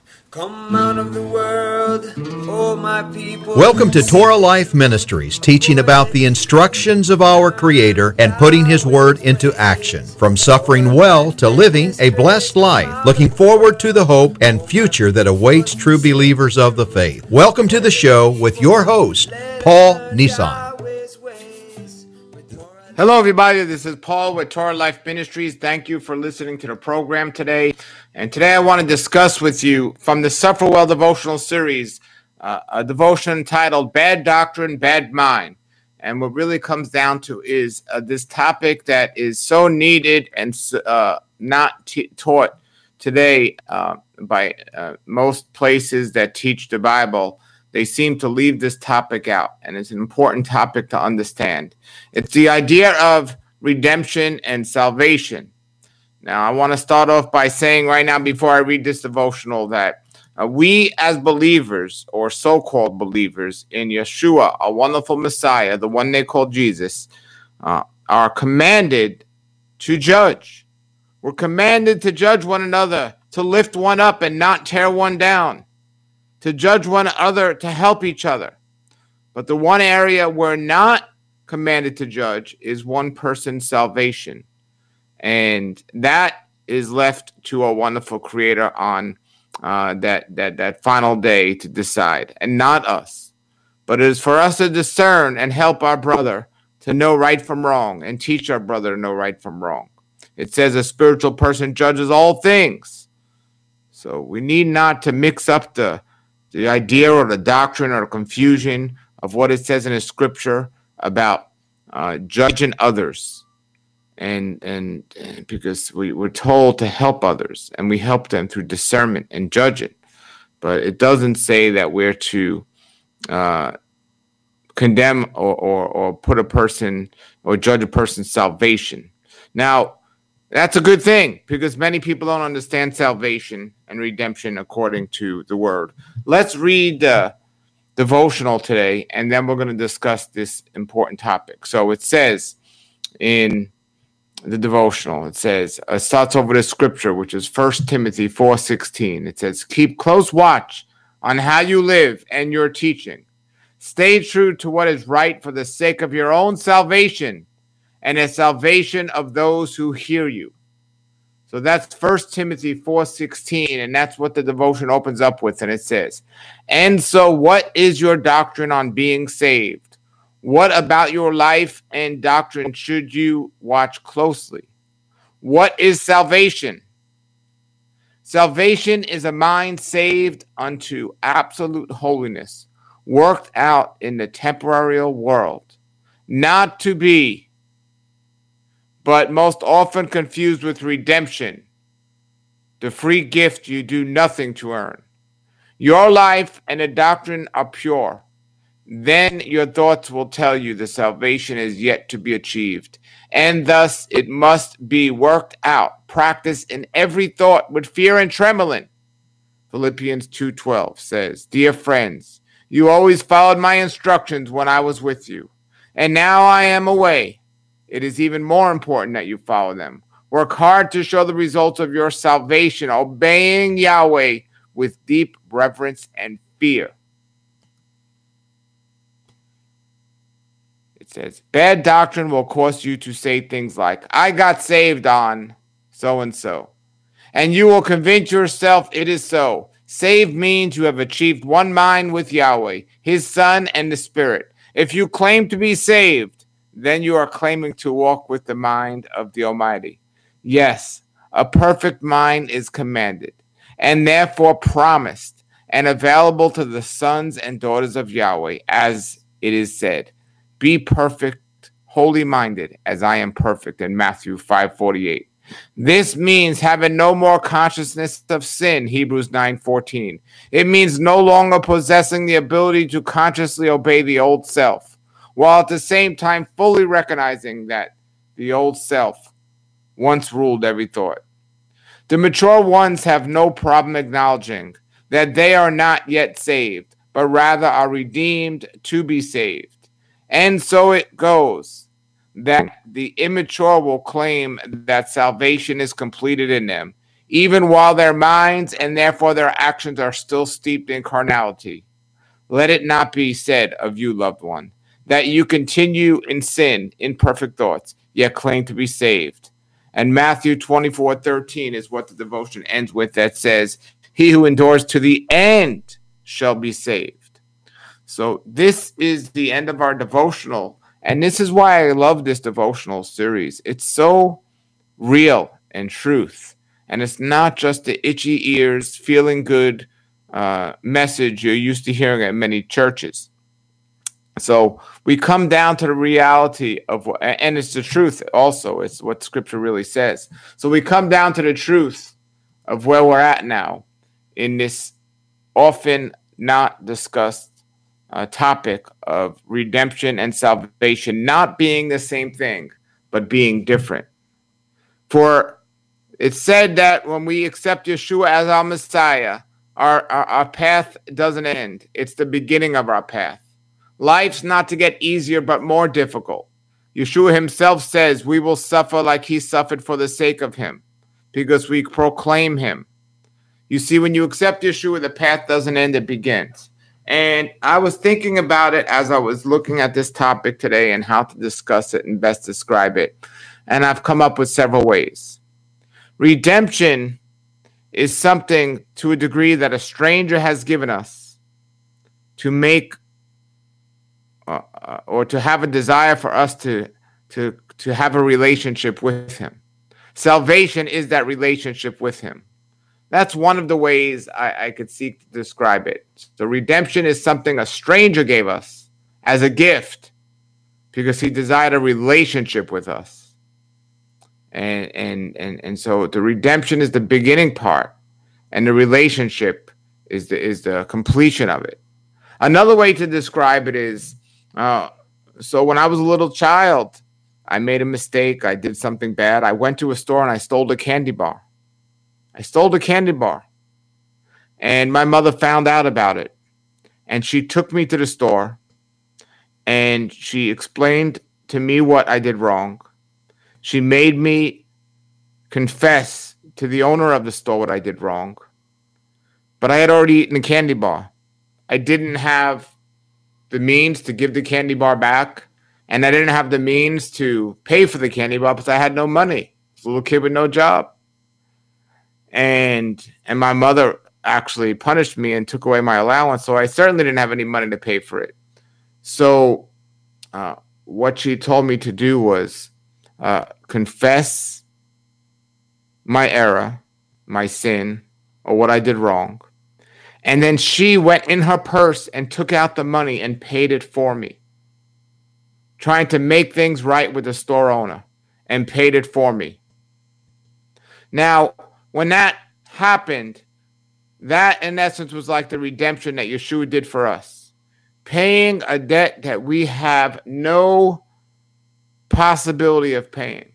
Come out of the world, oh my people. Welcome to Torah Life Ministries, teaching about the instructions of our Creator and putting His Word into action. From suffering well to living a blessed life, looking forward to the hope and future that awaits true believers of the faith. Welcome to the show with your host, Paul Nissan. Hello, everybody. This is Paul with Torah Life Ministries. Thank you for listening to the program today. And today I want to discuss with you from the Suffer Well devotional series, a devotion entitled Bad Doctrine, Bad Mind. And what really comes down to is this topic that is so needed and not taught today by most places that teach the Bible. They seem to leave this topic out, and it's an important topic to understand. It's the idea of redemption and salvation. Now, I want to start off by saying right now, before I read this devotional, that we as believers, or so-called believers in Yeshua, a wonderful Messiah, the one they call Jesus, are commanded to judge. We're commanded to judge one another, to lift one up and not tear one down, to judge one another, to help each other. But the one area we're not commanded to judge is one person's salvation. And that is left to a wonderful Creator on that final day to decide, and not us. But it is for us to discern and help our brother to know right from wrong, and teach our brother to know right from wrong. It says a spiritual person judges all things. So we need not to mix up the idea or the doctrine or the confusion of what it says in the scripture about judging others. And because we're told to help others, and we help them through discernment and judging. But it doesn't say that we're to condemn or put a person or judge a person's salvation. Now, that's a good thing, because many people don't understand salvation and redemption according to the word. Let's read the devotional today, and then we're going to discuss this important topic. So it says in the devotional, it starts over the scripture, which is 1 Timothy 4:16. It says, keep close watch on how you live and your teaching. Stay true to what is right for the sake of your own salvation and the salvation of those who hear you. So that's 1 Timothy 4:16, and that's what the devotion opens up with. And it says, and so what is your doctrine on being saved? What about your life and doctrine should you watch closely? What is salvation? Salvation is a mind saved unto absolute holiness, worked out in the temporal world, not to be, but most often confused with redemption, the free gift you do nothing to earn. Your life and the doctrine are pure. Then your thoughts will tell you the salvation is yet to be achieved, and thus it must be worked out, practiced in every thought with fear and trembling. Philippians 2:12 says, dear friends, you always followed my instructions when I was with you, and now I am away. It is even more important that you follow them. Work hard to show the results of your salvation, obeying Yahweh with deep reverence and fear. It says, bad doctrine will cause you to say things like, I got saved on so-and-so. And you will convince yourself it is so. Saved means you have achieved one mind with Yahweh, His Son, and the Spirit. If you claim to be saved, then you are claiming to walk with the mind of the Almighty. Yes, a perfect mind is commanded, and therefore promised, and available to the sons and daughters of Yahweh, as it is said, be perfect, wholly minded, as I am perfect, in Matthew 5:48. This means having no more consciousness of sin, Hebrews 9:14. It means no longer possessing the ability to consciously obey the old self, while at the same time fully recognizing that the old self once ruled every thought. The mature ones have no problem acknowledging that they are not yet saved, but rather are redeemed to be saved. And so it goes that the immature will claim that salvation is completed in them, even while their minds and therefore their actions are still steeped in carnality. Let it not be said of you, loved one, that you continue in sin, in perfect thoughts, yet claim to be saved. And Matthew 24:13 is what the devotion ends with, that says, he who endures to the end shall be saved. So this is the end of our devotional. And this is why I love this devotional series. It's so real and truth. And it's not just the itchy ears, feeling good message you're used to hearing at many churches. So we come down to the reality of what, and it's the truth also. It's what Scripture really says. So we come down to the truth of where we're at now in this often not discussed topic of redemption and salvation not being the same thing, but being different. For it's said that when we accept Yeshua as our Messiah, our path doesn't end. It's the beginning of our path. Life's not to get easier, but more difficult. Yeshua himself says we will suffer like he suffered for the sake of him, because we proclaim him. You see, when you accept Yeshua, the path doesn't end, it begins. And I was thinking about it as I was looking at this topic today and how to discuss it and best describe it. And I've come up with several ways. Redemption is something to a degree that a stranger has given us to make or to have a desire for us to have a relationship with him. Salvation is that relationship with him. That's one of the ways I could seek to describe it. So redemption is something a stranger gave us as a gift because he desired a relationship with us. And so the redemption is the beginning part, and the relationship is the completion of it. Another way to describe it is, so when I was a little child, I made a mistake. I did something bad. I went to a store and I stole a candy bar. And my mother found out about it. And she took me to the store and she explained to me what I did wrong. She made me confess to the owner of the store what I did wrong. But I had already eaten the candy bar. I didn't have the means to give the candy bar back. And I didn't have the means to pay for the candy bar because I had no money. I was a little kid with no job. And my mother actually punished me and took away my allowance. So I certainly didn't have any money to pay for it. So what she told me to do was confess my error, my sin, or what I did wrong. And then she went in her purse and took out the money and paid it for me, trying to make things right with the store owner, and paid it for me. Now, when that happened, that in essence was like the redemption that Yeshua did for us, paying a debt that we have no possibility of paying.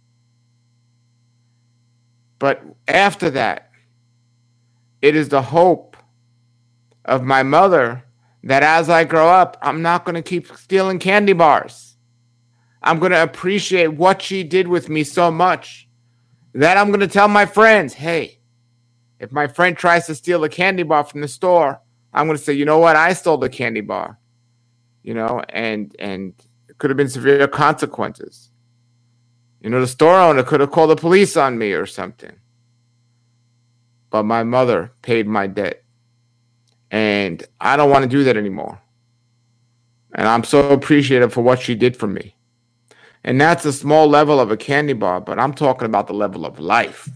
But after that, it is the hope of my mother that as I grow up, I'm not going to keep stealing candy bars. I'm going to appreciate what she did with me so much that I'm going to tell my friends, hey, if my friend tries to steal a candy bar from the store, I'm going to say, you know what? I stole the candy bar, and it could have been severe consequences. The store owner could have called the police on me or something. But my mother paid my debt. And I don't want to do that anymore. And I'm so appreciative for what she did for me. And that's a small level of a candy bar, but I'm talking about the level of life.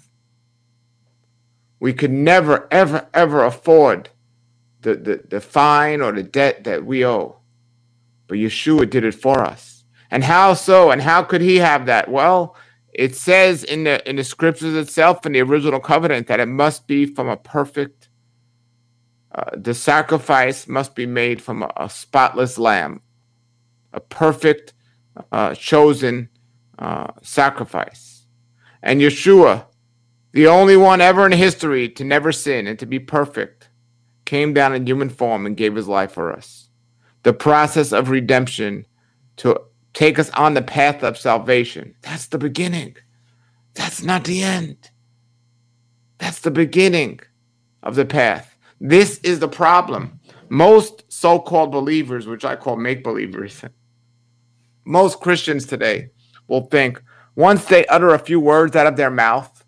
We could never, ever, ever afford the fine or the debt that we owe. But Yeshua did it for us. And how so? And how could he have that? Well, it says in the scriptures itself, in the original covenant, that it must be from a perfect, the sacrifice must be made from a spotless lamb, a perfect, chosen sacrifice. And Yeshua, the only one ever in history to never sin and to be perfect, came down in human form and gave his life for us. The process of redemption to take us on the path of salvation. That's the beginning. That's not the end. the beginning of the path. This is the problem. Most so-called believers, which I call make-believers, most Christians today will think once they utter a few words out of their mouth,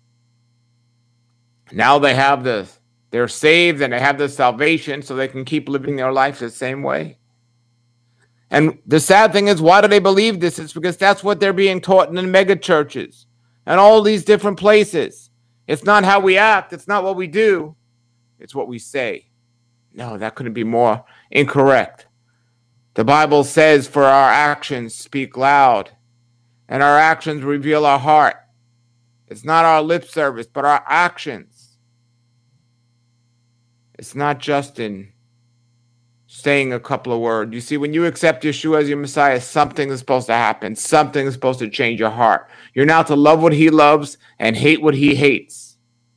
now they're saved and they have the salvation so they can keep living their life the same way. And the sad thing is, why do they believe this? It's because that's what they're being taught in the mega churches and all these different places. It's not how we act. It's not what we do. It's what we say. No, that couldn't be more incorrect. The Bible says, for our actions speak loud, and our actions reveal our heart. It's not our lip service, but our actions. It's not just in saying a couple of words. You see, when you accept Yeshua as your Messiah, something is supposed to happen. Something is supposed to change your heart. You're now to love what he loves and hate what he hates.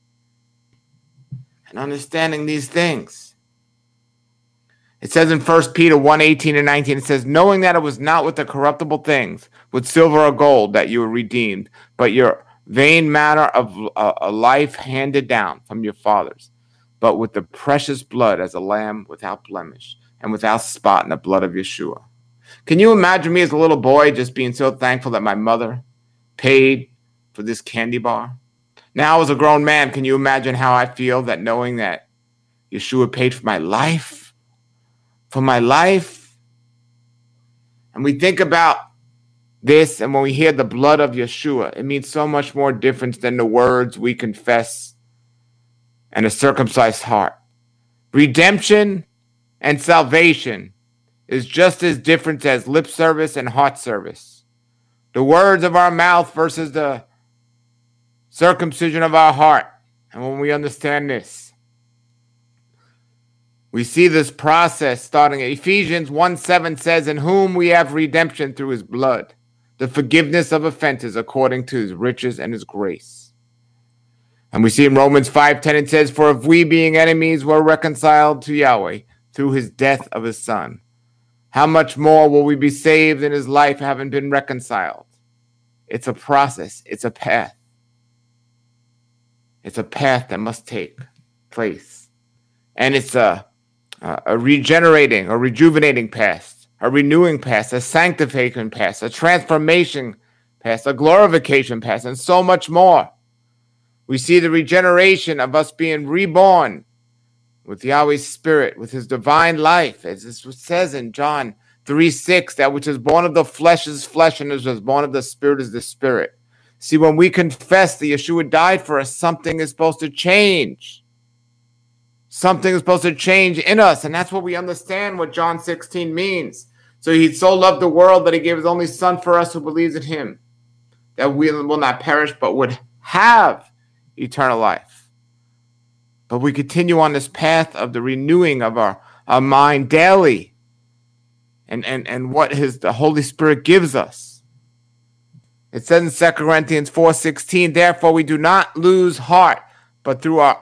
And understanding these things. It says in 1 Peter 1:18 and 19, it says, knowing that it was not with the corruptible things, with silver or gold, that you were redeemed, but your vain manner of a life handed down from your fathers, but with the precious blood as a lamb without blemish and without spot in the blood of Yeshua. Can you imagine me as a little boy just being so thankful that my mother paid for this candy bar? Now as a grown man, can you imagine how I feel that knowing that Yeshua paid for my life? For my life? And we think about this, and when we hear the blood of Yeshua, it means so much more different than the words we confess and a circumcised heart. Redemption and salvation is just as different as lip service and heart service. The words of our mouth versus the circumcision of our heart. And when we understand this, we see this process starting at Ephesians 1:7 says, in whom we have redemption through his blood, the forgiveness of offenses according to his riches and his grace. And we see in Romans 5:10 it says, for if we being enemies were reconciled to Yahweh through his death of his son, how much more will we be saved in his life having been reconciled? It's a process. It's a path. It's a path that must take place. And it's a regenerating or rejuvenating path, a renewing path, a sanctification path, a transformation path, a glorification path, and so much more. We see the regeneration of us being reborn with Yahweh's Spirit, with his divine life, as it says in John 3:6, that which is born of the flesh is flesh, and which is born of the Spirit is the Spirit. See, when we confess that Yeshua died for us, something is supposed to change. Something is supposed to change in us, and that's what we understand what John 16 means. So he so loved the world that he gave his only son for us who believes in him, that we will not perish but would have eternal life. But we continue on this path of the renewing of our mind daily, and what the Holy Spirit gives us. It says in 2 Corinthians 4:16, therefore we do not lose heart, but through our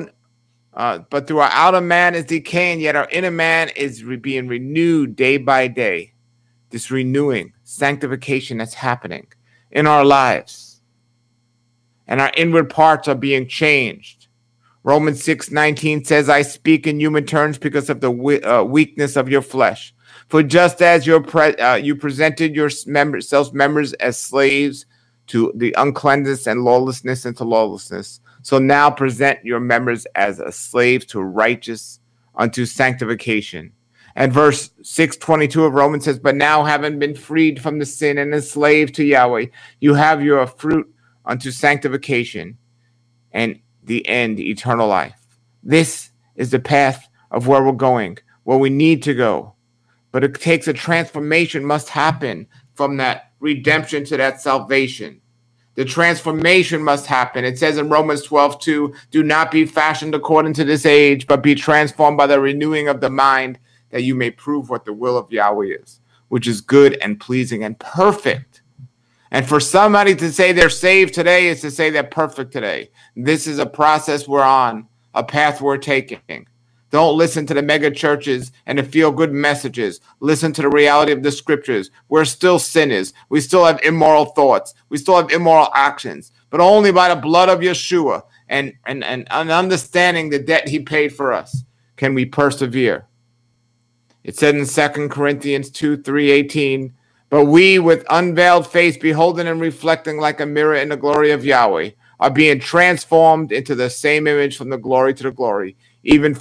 outer man is decaying, yet our inner man is being renewed day by day. This renewing, sanctification that's happening in our lives. And our inward parts are being changed. Romans 6:19 says, I speak in human terms because of the weakness of your flesh. For just as you presented yourselves members as slaves to the uncleanness and lawlessness into lawlessness, so now present your members as a slave to righteous unto sanctification. And verse 6:22 of Romans says, but now having been freed from the sin and enslaved to Yahweh, you have your fruit unto sanctification, and the end, eternal life. This is the path of where we're going, where we need to go. But it takes a transformation must happen from that redemption to that salvation. The transformation must happen. It says in Romans 12:2, do not be fashioned according to this age, but be transformed by the renewing of the mind, that you may prove what the will of Yahweh is, which is good and pleasing and perfect. And for somebody to say they're saved today is to say they're perfect today. This is a process we're on, a path we're taking. Don't listen to the mega churches and the feel-good messages. Listen to the reality of the scriptures. We're still sinners. We still have immoral thoughts. We still have immoral actions. But only by the blood of Yeshua and understanding the debt he paid for us, can we persevere. It said in 2 Corinthians 2:18, but we with unveiled face, beholding and reflecting like a mirror in the glory of Yahweh, are being transformed into the same image from the glory to the glory, even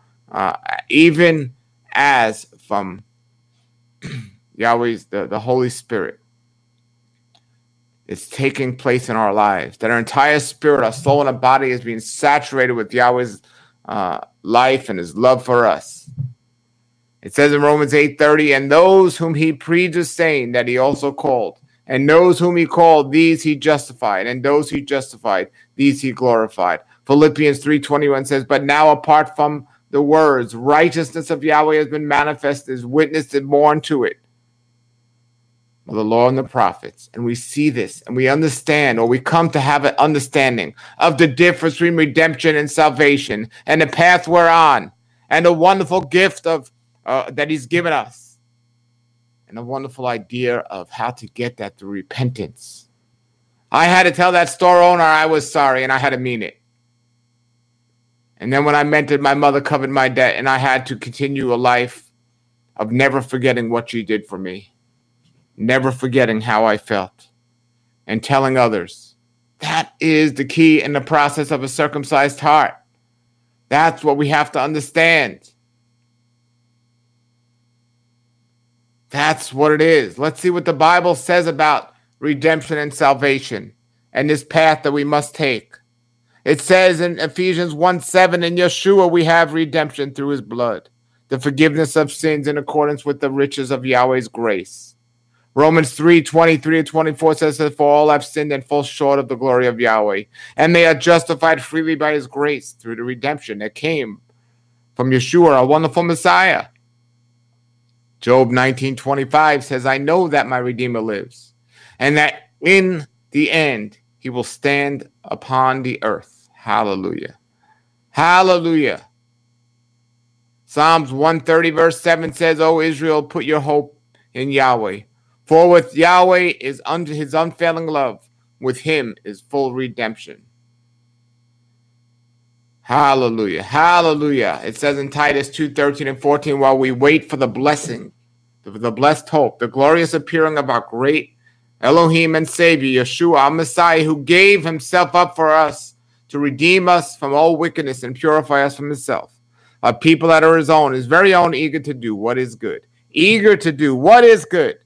as from Yahweh's the Holy Spirit. It's taking place in our lives, that our entire spirit, our soul, and our body is being saturated with Yahweh's life and his love for us. It says in Romans 8:30, and those whom he predestined that he also called, and those whom he called, these he justified, and those he justified, these he glorified. Philippians 3:21 says, but now apart from the words, righteousness of Yahweh has been manifested, is witnessed and borne to it of the law and the prophets. And we see this and we understand, or we come to have an understanding of the difference between redemption and salvation, and the path we're on, and the wonderful gift of that he's given us, and a wonderful idea of how to get that through repentance. I had to tell that store owner I was sorry, and I had to mean it. And then when I meant it, my mother covered my debt, and I had to continue a life of never forgetting what she did for me, never forgetting how I felt, and telling others. That is the key in the process of a circumcised heart. That's what we have to understand. That's what it is. Let's see what the Bible says about redemption and salvation and this path that we must take. It says in Ephesians 1:7, in Yeshua we have redemption through his blood, the forgiveness of sins in accordance with the riches of Yahweh's grace. Romans 3:23-24 says that for all have sinned and fall short of the glory of Yahweh, and they are justified freely by his grace through the redemption that came from Yeshua, our wonderful Messiah. Job 19:25 says, I know that my Redeemer lives, and that in the end he will stand upon the earth. Hallelujah. Hallelujah. Psalms 130 verse 7 says, O Israel, put your hope in Yahweh. For with Yahweh is under his unfailing love, with him is full redemption. Hallelujah. Hallelujah. It says in Titus 2:13-14, while we wait for the blessing, the blessed hope, the glorious appearing of our great Elohim and Savior, Yeshua, our Messiah, who gave himself up for us to redeem us from all wickedness and purify us from himself. A people that are his own, his very own, eager to do what is good. Eager to do what is good.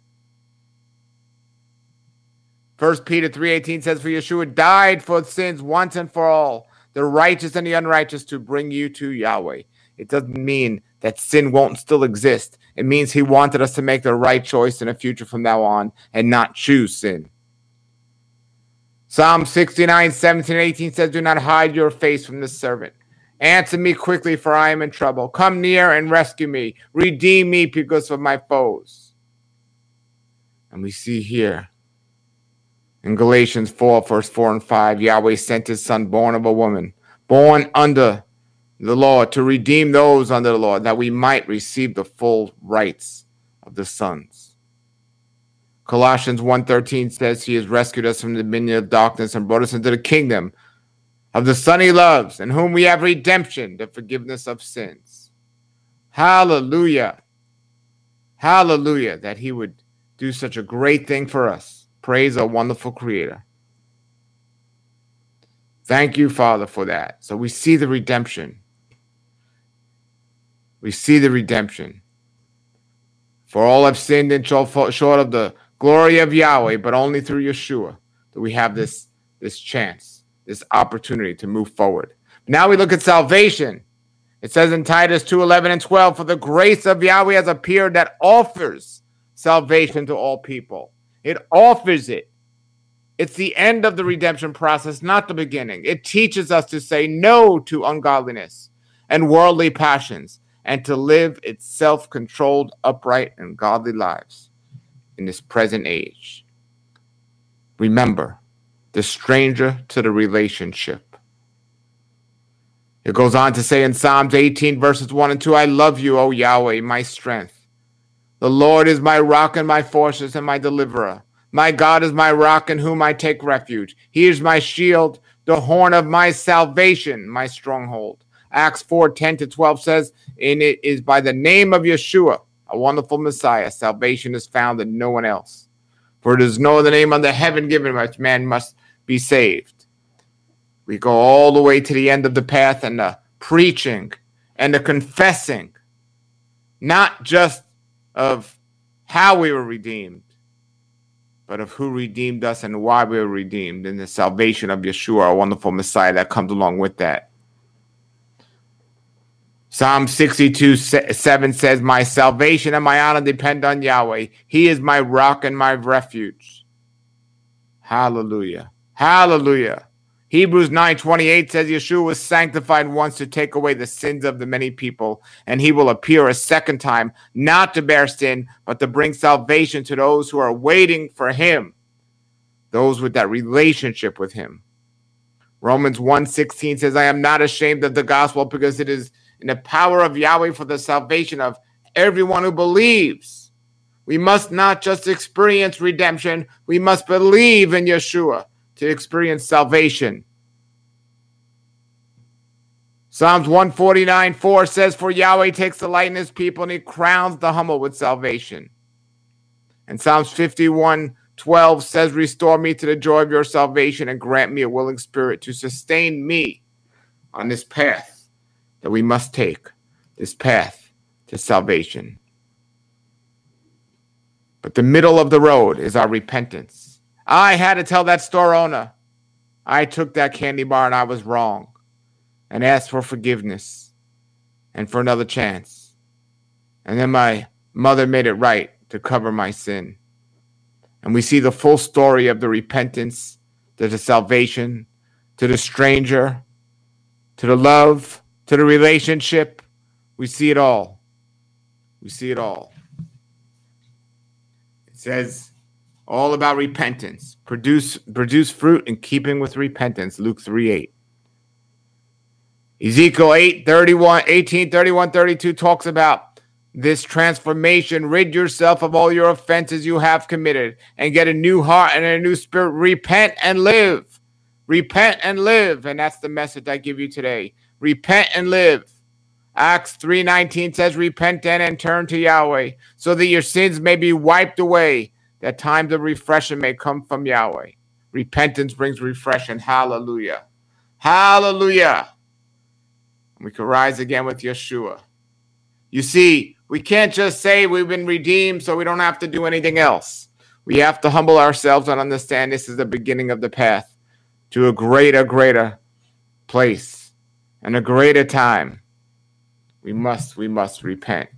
1 Peter 3:18 says, for Yeshua died for sins once and for all, the righteous and the unrighteous, to bring you to Yahweh. It doesn't mean that sin won't still exist. It means he wanted us to make the right choice in the future from now on and not choose sin. Psalm 69:17-18 says, do not hide your face from the servant. Answer me quickly, for I am in trouble. Come near and rescue me. Redeem me because of my foes. And we see here in Galatians 4, verse 4 and 5, Yahweh sent his son, born of a woman, born under the law, to redeem those under the law, that we might receive the full rights of the sons. Colossians 1:13 says he has rescued us from the dominion of darkness and brought us into the kingdom of the Son he loves, in whom we have redemption, the forgiveness of sins. Hallelujah. Hallelujah, that he would do such a great thing for us. Praise our wonderful Creator. Thank you, Father, for that. So we see the redemption. We see the redemption. For all have sinned and fall short of the glory of Yahweh, but only through Yeshua do we have this chance, this opportunity to move forward. Now we look at salvation. It says in Titus 2:11-12, for the grace of Yahweh has appeared that offers salvation to all people. It offers it. It's the end of the redemption process, not the beginning. It teaches us to say no to ungodliness and worldly passions, and to live its self-controlled, upright, and godly lives in this present age. Remember, the stranger to the relationship. It goes on to say in Psalms 18, verses 1 and 2, I love you, O Yahweh, my strength. The Lord is my rock and my fortress and my deliverer. My God is my rock in whom I take refuge. He is my shield, the horn of my salvation, my stronghold. Acts 4:10-12 says, and it is by the name of Yeshua, a wonderful Messiah, salvation is found in no one else. For it is no other name under heaven given by which man must be saved. We go all the way to the end of the path and the preaching and the confessing, not just of how we were redeemed, but of who redeemed us and why we were redeemed, and the salvation of Yeshua, a wonderful Messiah that comes along with that. Psalm 62:7 says, my salvation and my honor depend on Yahweh. He is my rock and my refuge. Hallelujah. Hallelujah. Hebrews 9:28 says Yeshua was sanctified once to take away the sins of the many people, and he will appear a second time, not to bear sin, but to bring salvation to those who are waiting for him, those with that relationship with him. Romans 1:16 says, I am not ashamed of the gospel, because it is in the power of Yahweh for the salvation of everyone who believes. We must not just experience redemption, we must believe in Yeshua to experience salvation. Psalms 149:4 says, for Yahweh takes delight in his people, and he crowns the humble with salvation. And Psalms 51:12 says, restore me to the joy of your salvation, and grant me a willing spirit to sustain me on this path that we must take, this path to salvation. But the middle of the road is our repentance. I had to tell that store owner, I took that candy bar and I was wrong, and asked for forgiveness and for another chance. And then my mother made it right to cover my sin. And we see the full story of the repentance, to the salvation, to the stranger, to the love, to the relationship. We see it all. We see it all. It says all about repentance. Produce fruit in keeping with repentance. Luke 3:8. Ezekiel 18:31-32 talks about this transformation. Rid yourself of all your offenses you have committed, and get a new heart and a new spirit. Repent and live. Repent and live. And that's the message I give you today. Repent and live. Acts 3:19 says, repent then and turn to Yahweh, so that your sins may be wiped away, that times of refreshing may come from Yahweh. Repentance brings refreshing. Hallelujah. Hallelujah. We can rise again with Yeshua. You see, we can't just say we've been redeemed so we don't have to do anything else. We have to humble ourselves and understand this is the beginning of the path to a greater place and a greater time. We must repent.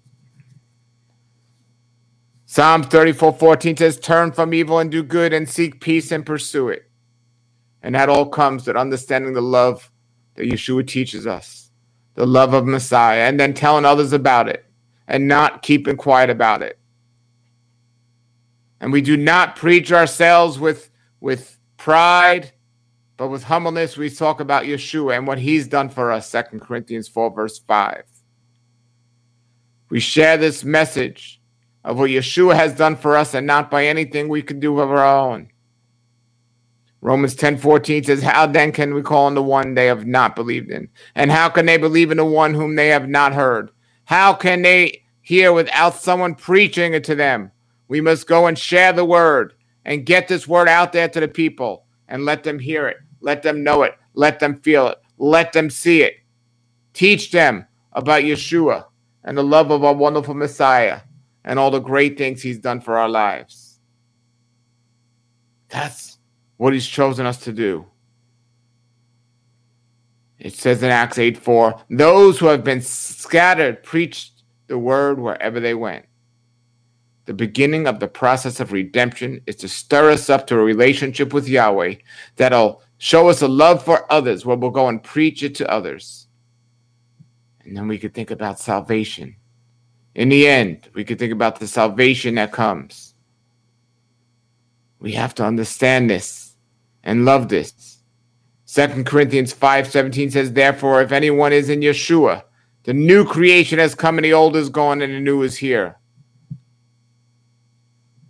Psalm 34:14 says, turn from evil and do good, and seek peace and pursue it. And that all comes with understanding the love that Yeshua teaches us, the love of Messiah, and then telling others about it and not keeping quiet about it. And we do not preach ourselves with pride, but with humbleness. We talk about Yeshua and what he's done for us, 2 Corinthians 4:5. We share this message of what Yeshua has done for us, and not by anything we can do of our own. Romans 10:14 says, how then can we call on the one they have not believed in? And how can they believe in the one whom they have not heard? How can they hear without someone preaching it to them? We must go and share the word and get this word out there to the people and let them hear it, let them know it, let them feel it, let them see it. Teach them about Yeshua and the love of our wonderful Messiah and all the great things he's done for our lives. That's what he's chosen us to do. It says in Acts 8:4, those who have been scattered preached the word wherever they went. The beginning of the process of redemption is to stir us up to a relationship with Yahweh that'll show us a love for others, where we'll go and preach it to others. And then we could think about salvation. In the end, we could think about the salvation that comes. We have to understand this and love this. 2 Corinthians 5:17 says, therefore, if anyone is in Yeshua, the new creation has come, and the old is gone and the new is here.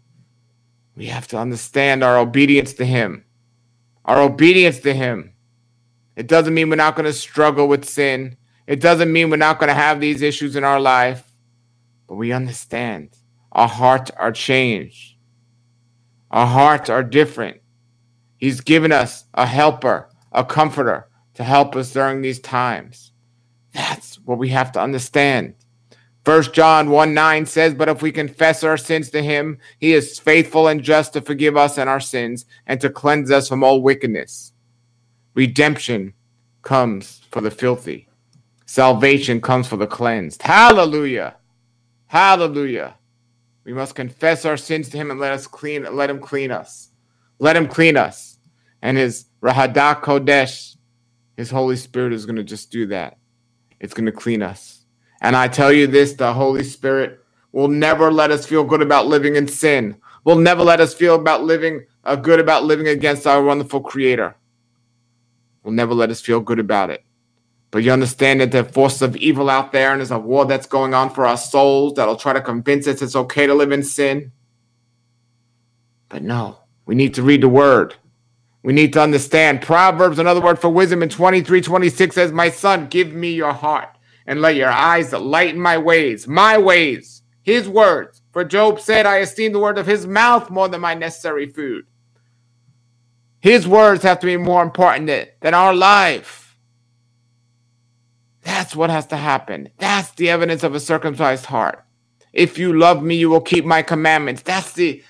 We have to understand our obedience to him. Our obedience to him It doesn't mean we're not going to struggle with sin. It doesn't mean we're not going to have these issues in our life. But we understand our hearts are changed. Our hearts are different. He's given us a helper, a comforter to help us during these times. That's what we have to understand. 1 John 1:9 says, but if we confess our sins to him, he is faithful and just to forgive us and our sins and to cleanse us from all wickedness. Redemption comes for the filthy. Salvation comes for the cleansed. Hallelujah. Hallelujah. We must confess our sins to him and let him clean us. Let him clean us. And his Rahadah Kodesh, his Holy Spirit is going to just do that. It's going to clean us. And I tell you this, the Holy Spirit will never let us feel good about living in sin. Will never let us feel good about living against our wonderful Creator. Will never let us feel good about it. But you understand that there are forces of evil out there, and there's a war that's going on for our souls that'll try to convince us it's okay to live in sin. But no, we need to read the Word. We need to understand. Proverbs, another word for wisdom, in 23:26 says, my son, give me your heart, and let your eyes lighten my ways, his words. For Job said, I esteem the word of his mouth more than my necessary food. His words have to be more important than our life. That's what has to happen. That's the evidence of a circumcised heart. If you love me, you will keep my commandments. That's the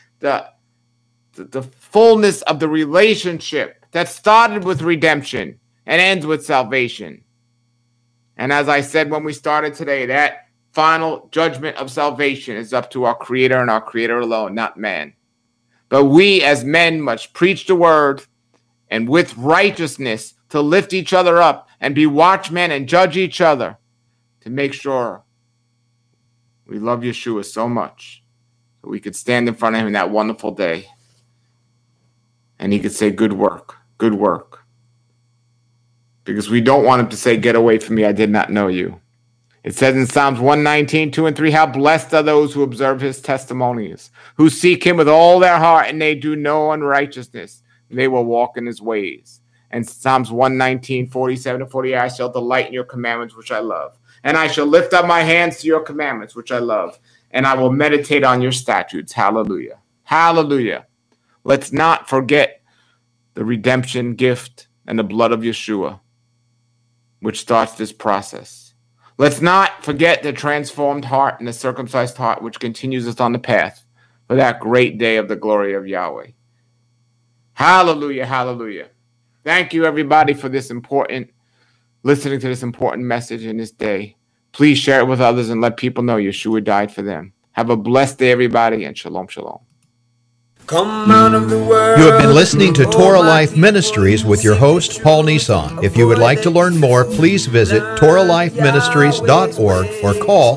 fullness of the relationship that started with redemption and ends with salvation. And as I said when we started today, that final judgment of salvation is up to our Creator and our Creator alone, not man. But we as men must preach the word and with righteousness to lift each other up and be watchmen and judge each other to make sure we love Yeshua so much that we could stand in front of him that wonderful day and he could say, good work, good work. Because we don't want him to say, get away from me, I did not know you. It says in Psalms 119:2-3, how blessed are those who observe his testimonies, who seek him with all their heart, and they do no unrighteousness. They will walk in his ways. And Psalms 119:47-48, I shall delight in your commandments, which I love. And I shall lift up my hands to your commandments, which I love. And I will meditate on your statutes. Hallelujah. Hallelujah. Let's not forget the redemption gift and the blood of Yeshua, which starts this process. Let's not forget the transformed heart and the circumcised heart, which continues us on the path for that great day of the glory of Yahweh. Hallelujah, hallelujah. Thank you, everybody, for listening to this important message in this day. Please share it with others and let people know Yeshua died for them. Have a blessed day, everybody, and shalom, shalom. Come out of the world. You have been listening to Torah Life Ministries with your host, Paul Nissan. If you would like to learn more, please visit TorahLifeMinistries.org or call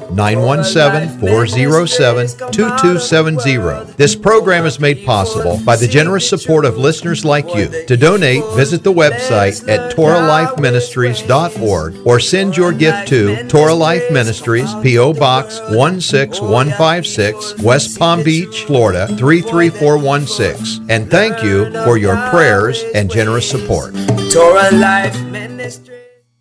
917-407-2270. This program is made possible by the generous support of listeners like you. To donate, visit the website at TorahLifeMinistries.org or send your gift to Torah Life Ministries, P.O. Box 16156, West Palm Beach, Florida 33416. And thank you for your prayers and generous support. Torah Life Ministry.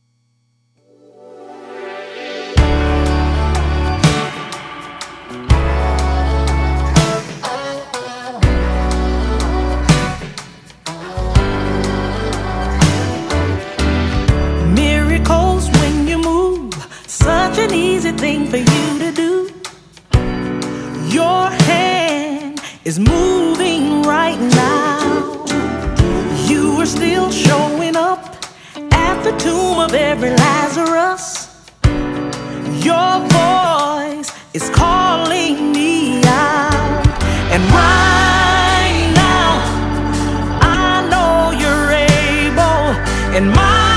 Miracles when you move, such an easy thing for you to do. Your hand is moving right now. You are still showing up at the tomb of every Lazarus. Your voice is calling me out. And right now, I know you're able. And my